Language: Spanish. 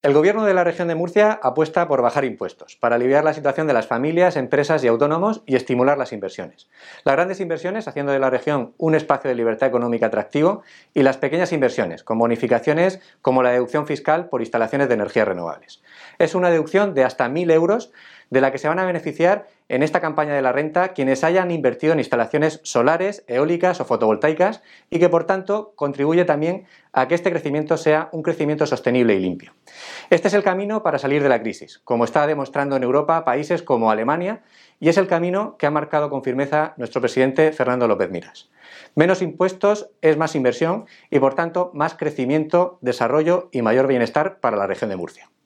El Gobierno de la región de Murcia apuesta por bajar impuestos, para aliviar la situación de las familias, empresas y autónomos y estimular las inversiones. Las grandes inversiones haciendo de la región un espacio de libertad económica atractivo y las pequeñas inversiones, con bonificaciones como la deducción fiscal por instalaciones de energías renovables. Es una deducción de hasta 1.000 euros de la que se van a beneficiar en esta campaña de la renta quienes hayan invertido en instalaciones solares, eólicas o fotovoltaicas y que por tanto contribuye también a que este crecimiento sea un crecimiento sostenible y limpio. Este es el camino para salir de la crisis, como está demostrando en Europa países como Alemania, y es el camino que ha marcado con firmeza nuestro presidente Fernando López Miras. Menos impuestos es más inversión y por tanto más crecimiento, desarrollo y mayor bienestar para la región de Murcia.